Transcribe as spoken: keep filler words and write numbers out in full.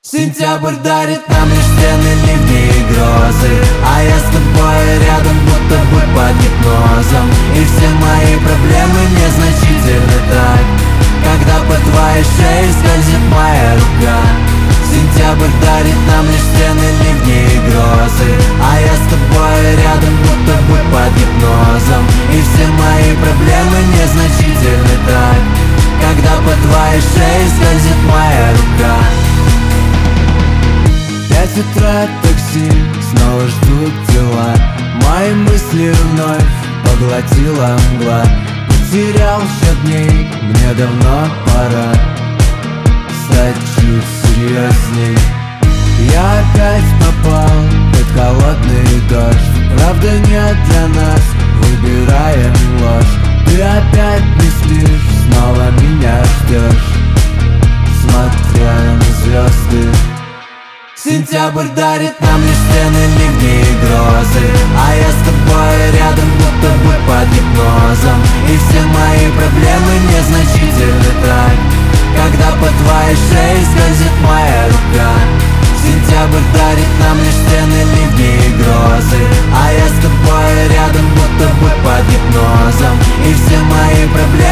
Сентябрь дарит нам лишь стены, ливни и грозы, а я с тобой рядом, будто бы под гипнозом. И все мои проблемы незначительны так, когда по твоей шее скользит моя рука. Сентябрь дарит нам лишь стены, ливни и грозы, а я с тобой рядом, будто бы под гипнозом. И все мои проблемы незначительны так, когда по твоей шее скользит моя рука. Пять утра, такси, снова ждут дела. Мои мысли вновь поглотила мгла. Потерял счет дней, мне давно пора стать чуть серьезней. Я опять попал под холодный дождь. Правда нет для нас, выбираем ложь. Ты опять не спишь, снова меня ждешь, смотря на звезды. Сентябрь дарит нам лишь стены, ливни и грозы, а я с тобой рядом, будто бы под гипнозом. И все мои проблемы незначительны так, когда по твоей шее скользит моя рука. Сентябрь дарит нам лишь стены, ливни и грозы, а я с тобой рядом, будто бы под гипнозом. И все мои проблемы